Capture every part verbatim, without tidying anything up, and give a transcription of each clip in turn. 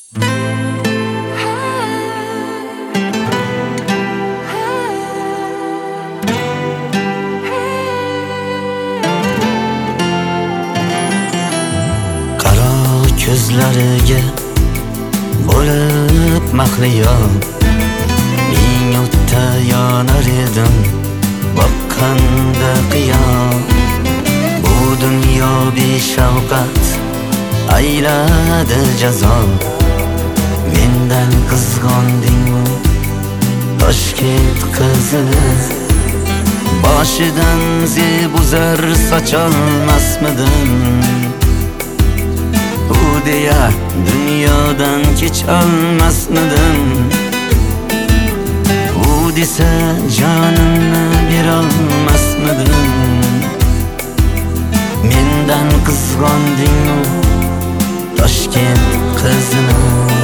Ko'zlariga bo'lib mahliyo ming o'tda yonar edim boqqanda qiyom. Bu dunyo beshafqat ayladi jazo. Mendan qizg'ondingmi Toshkent qizini? Boshidan zebuzar socholmasmidim? U deya dunyodan kecholmasmidim? U desa jonimni berolmasmidim? Mendan qizg'ondingmi Toshkent qizini?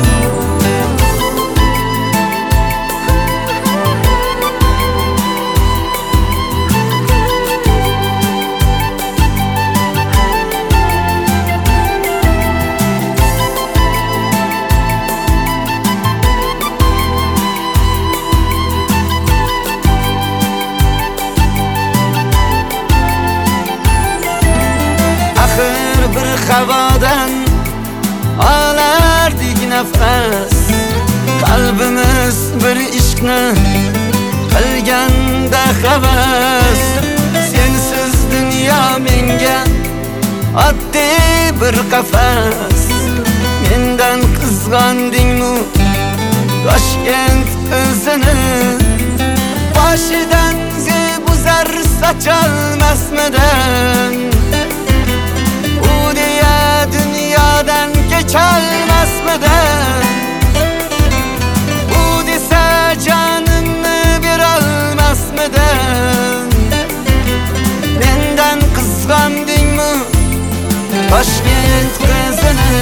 Bir havodan olardik nafas, qalbimiz bir ishqni qilganda havas. Sensiz dunyo menga oddiy bir qafas. Mendan qizg'ondingmi Toshkent qizini? Boshidan zebuzar socholmasmidim? Dunyodan kecholmasmidim? U desa jonimni berolmasmidim? Mendan qizg'ondingmi Toshkent qizini?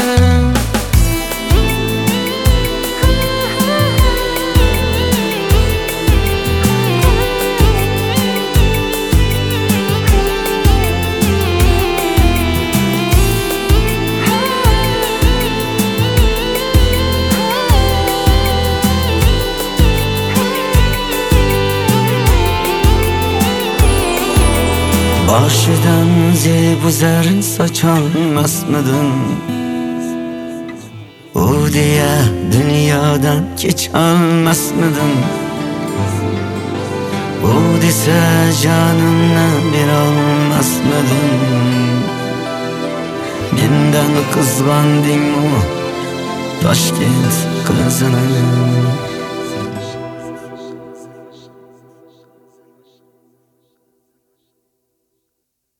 Boshidan zebuzar socholmasmidim? U deya dunyodan kecholmasmidim? U desa jonimni berolmasmidim? Mendan qizg'ondingmi Toshkent qizini?